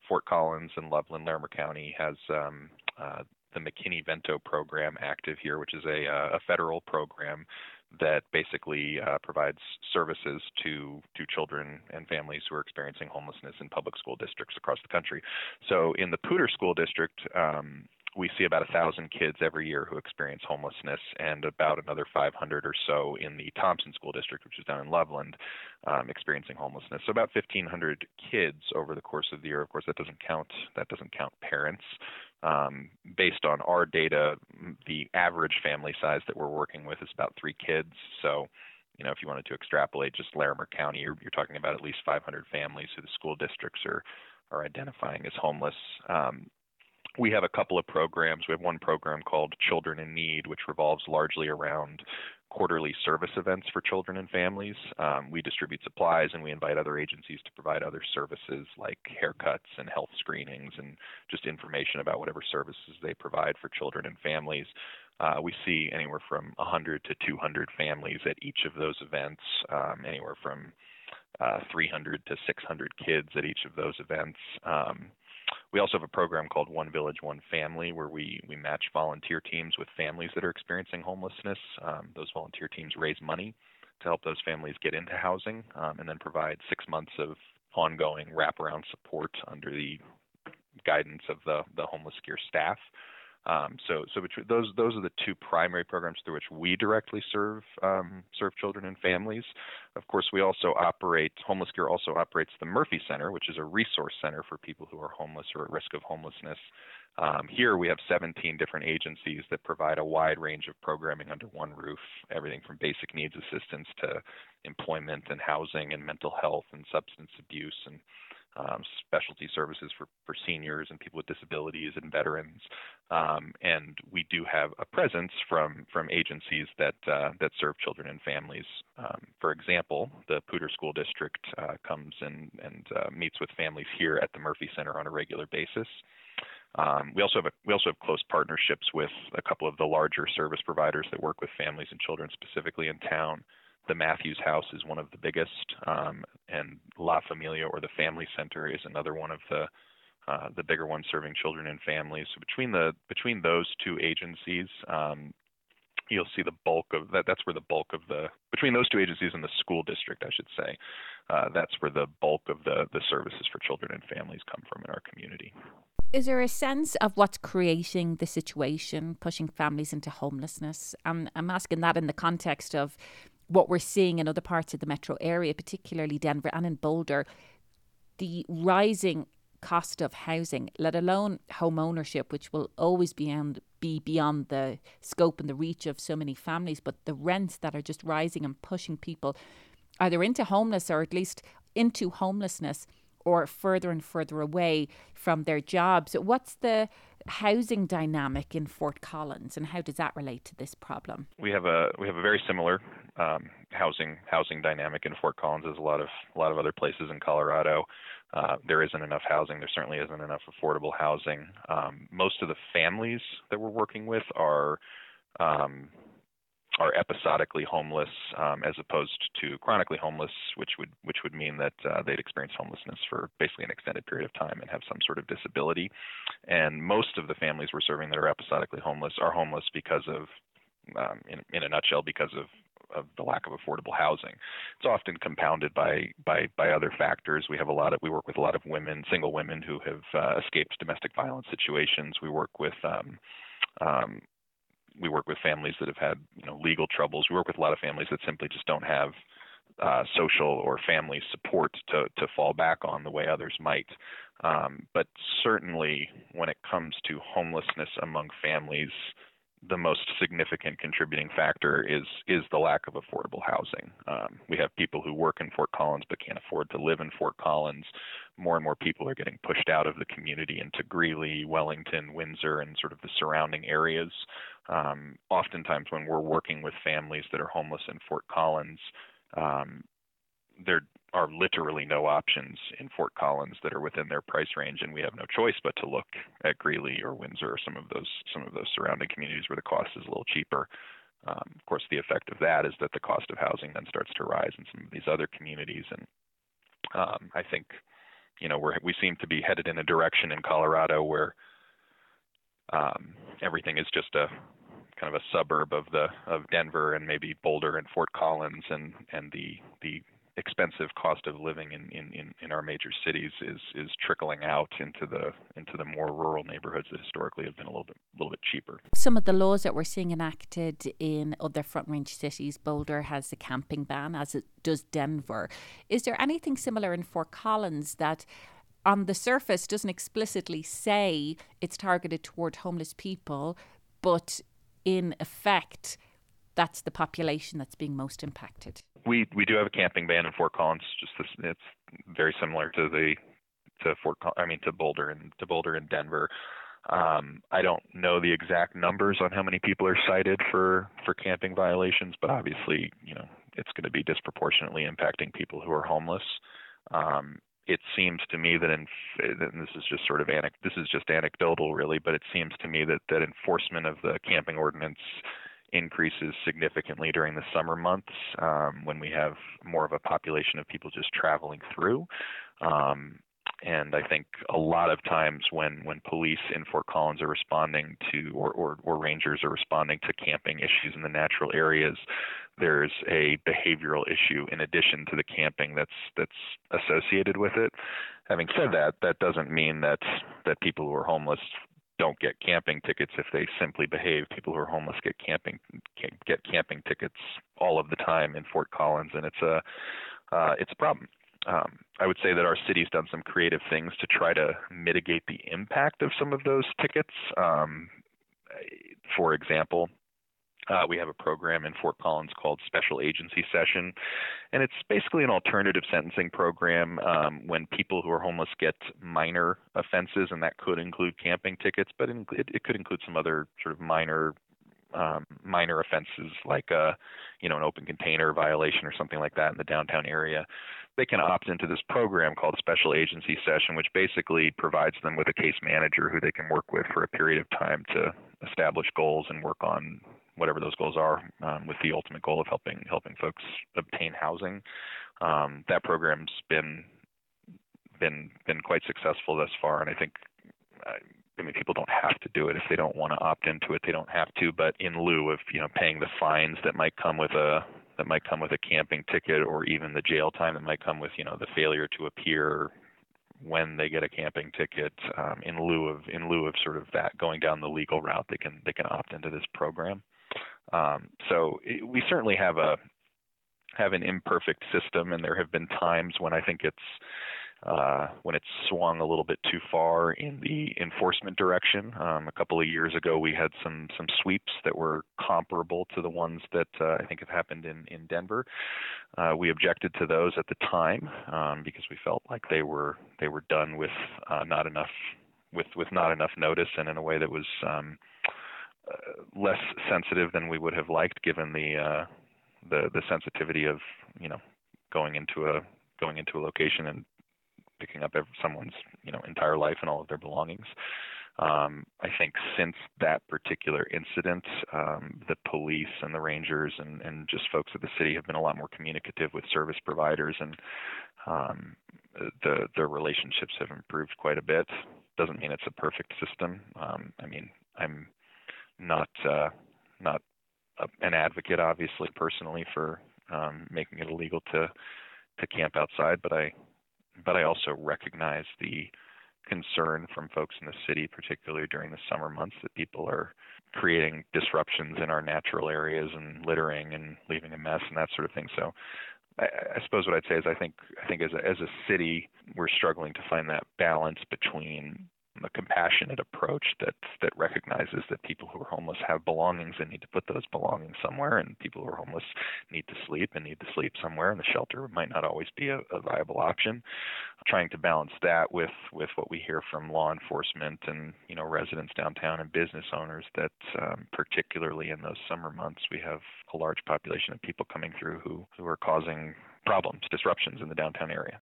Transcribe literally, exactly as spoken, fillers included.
Fort Collins and Loveland, Larimer County has um, uh, the McKinney-Vento program active here, which is a, a federal program that basically uh, provides services to to children and families who are experiencing homelessness in public school districts across the country. So in the Poudre School District, um, we see about a thousand kids every year who experience homelessness, and about another five hundred or so in the Thompson School District, which is down in Loveland, um, experiencing homelessness. So about fifteen hundred kids over the course of the year. Of course, that doesn't count that doesn't count parents. Um, based on our data, the average family size that we're working with is about three kids. So, you know, if you wanted to extrapolate just Larimer County, you're, you're talking about at least five hundred families who the school districts are are identifying as homeless. Um, We have a couple of programs. We have one program called Children in Need, which revolves largely around quarterly service events for children and families. Um, we distribute supplies, and we invite other agencies to provide other services like haircuts and health screenings and just information about whatever services they provide for children and families. Uh, we see anywhere from one hundred to two hundred families at each of those events, um, anywhere from uh, three hundred to six hundred kids at each of those events. Um, We also have a program called One Village, One Family, where we, we match volunteer teams with families that are experiencing homelessness. Um, those volunteer teams raise money to help those families get into housing, um, and then provide six months of ongoing wraparound support under the guidance of the, the homeless care staff. Um, so, so between those those are the two primary programs through which we directly serve um, serve children and families. Of course, we also operate Homeless Care also operates the Murphy Center, which is a resource center for people who are homeless or at risk of homelessness. Um, here, we have seventeen different agencies that provide a wide range of programming under one roof, everything from basic needs assistance to employment and housing and mental health and substance abuse and Um, specialty services for, for seniors and people with disabilities and veterans. Um, and we do have a presence from, from agencies that, uh, that serve children and families. Um, for example, the Poudre School District uh, comes and, and uh, meets with families here at the Murphy Center on a regular basis. Um, we also have a, we also have close partnerships with a couple of the larger service providers that work with families and children specifically in town. The Matthews House is one of the biggest, um, and La Familia, or the Family Center, is another one of the uh, the bigger ones serving children and families. So between the between those two agencies, um, you'll see the bulk of that. That's where the bulk of the between those two agencies and the school district, I should say, uh, that's where the bulk of the the services for children and families come from in our community. Is there a sense of what's creating the situation, pushing families into homelessness? Um, I'm asking that in the context of what we're seeing in other parts of the metro area, particularly Denver and in Boulder, the rising cost of housing, let alone home ownership, which will always be beyond, be beyond the scope and the reach of so many families, but the rents that are just rising and pushing people either into homeless or at least into homelessness or further and further away from their jobs. What's the housing dynamic in Fort Collins, and how does that relate to this problem? We have a we have a very similar um, housing housing dynamic in Fort Collins as a lot of a lot of other places in Colorado. Uh, there isn't enough housing. There certainly isn't enough affordable housing. Um, most of the families that we're working with are um, are episodically homeless, um, as opposed to chronically homeless, which would which would mean that uh, they'd experience homelessness for basically an extended period of time and have some sort of disability. And most of the families we're serving that are episodically homeless are homeless because of, um, in, in a nutshell, because of of the lack of affordable housing. It's often compounded by by by other factors. We have a lot of we work with a lot of women, single women who have uh, escaped domestic violence situations. We work with um, um, we work with families that have had you know legal troubles. We work with a lot of families that simply just don't have uh, social or family support to to fall back on the way others might. Um, but certainly, when it comes to homelessness among families, the most significant contributing factor is is the lack of affordable housing. Um, we have people who work in Fort Collins but can't afford to live in Fort Collins. More and more people are getting pushed out of the community into Greeley, Wellington, Windsor, and sort of the surrounding areas. Um, oftentimes when we're working with families that are homeless in Fort Collins, um, there are literally no options in Fort Collins that are within their price range, and we have no choice but to look at Greeley or Windsor or some of those some of those surrounding communities where the cost is a little cheaper. Um, of course, the effect of that is that the cost of housing then starts to rise in some of these other communities, and um, I think you know, we're, we seem to be headed in a direction in Colorado where um, everything is just a kind of a suburb of the of Denver and maybe Boulder and Fort Collins, and and the the expensive cost of living in, in, in our major cities is is trickling out into the into the more rural neighborhoods that historically have been a little bit a little bit cheaper. Some of the laws that we're seeing enacted in other Front Range cities, Boulder has a camping ban, as it does Denver. Is there anything similar in Fort Collins that on the surface doesn't explicitly say it's targeted toward homeless people, but in effect that's the population that's being most impacted? We we do have a camping ban in Fort Collins. Just this, it's very similar to the to Fort I mean to Boulder and to Boulder and Denver. Um, I don't know the exact numbers on how many people are cited for, for camping violations, but obviously, you know, it's going to be disproportionately impacting people who are homeless. Um, it seems to me that, in, and this is just sort of anec- this is just anecdotal, really, but it seems to me that that enforcement of the camping ordinance increases significantly during the summer months um, when we have more of a population of people just traveling through. Um, and I think a lot of times when, when police in Fort Collins are responding to, or, or, or rangers are responding to camping issues in the natural areas, there's a behavioral issue in addition to the camping that's that's associated with it. Having said that, that doesn't mean that that people who are homeless don't get camping tickets if they simply behave. People who are homeless get camping get camping tickets all of the time in Fort Collins, and it's a uh, it's a problem. Um, I would say that our city's done some creative things to try to mitigate the impact of some of those tickets. Um, for example, Uh, we have a program in Fort Collins called Special Agency Session, and it's basically an alternative sentencing program um, when people who are homeless get minor offenses, and that could include camping tickets, but it, it could include some other sort of minor um, minor offenses like a, you know, an open container violation or something like that in the downtown area. They can opt into this program called Special Agency Session, which basically provides them with a case manager who they can work with for a period of time to establish goals and work on whatever those goals are, um, with the ultimate goal of helping helping folks obtain housing. Um, that program's been been been quite successful thus far, and I think uh, I mean people don't have to do it if they don't want to opt into it. They don't have to, but in lieu of you know paying the fines that might come with a that might come with a camping ticket, or even the jail time that might come with you know the failure to appear when they get a camping ticket, um, in lieu of in lieu of sort of that going down the legal route, they can they can opt into this program. Um, so it, we certainly have a have an imperfect system, and there have been times when I think it's uh, when it's swung a little bit too far in the enforcement direction. Um, a couple of years ago, we had some some sweeps that were comparable to the ones that uh, I think have happened in in Denver. Uh, we objected to those at the time um, because we felt like they were they were done with uh, not enough with with not enough notice, and in a way that was um, uh, less sensitive than we would have liked, given the uh, the the sensitivity of you know going into a going into a location and picking up every, someone's you know entire life and all of their belongings. Um, I think since that particular incident, um, the police and the rangers and, and just folks at the city have been a lot more communicative with service providers, and um, the the relationships have improved quite a bit. Doesn't mean it's a perfect system. Um, I mean, I'm not uh, not a, an advocate, obviously, personally, for um, making it illegal to to camp outside, but I but I also recognize the concern from folks in the city, particularly during the summer months, that people are creating disruptions in our natural areas and littering and leaving a mess and that sort of thing. So I, I suppose what I'd say is I think I think as a, as a city, we're struggling to find that balance between a compassionate approach that that recognizes that people who are homeless have belongings and need to put those belongings somewhere, and people who are homeless need to sleep and need to sleep somewhere, and the shelter might not always be a, a viable option. Trying to balance that with, with what we hear from law enforcement and you know residents downtown and business owners, that um, particularly in those summer months we have a large population of people coming through who, who are causing problems, disruptions in the downtown area.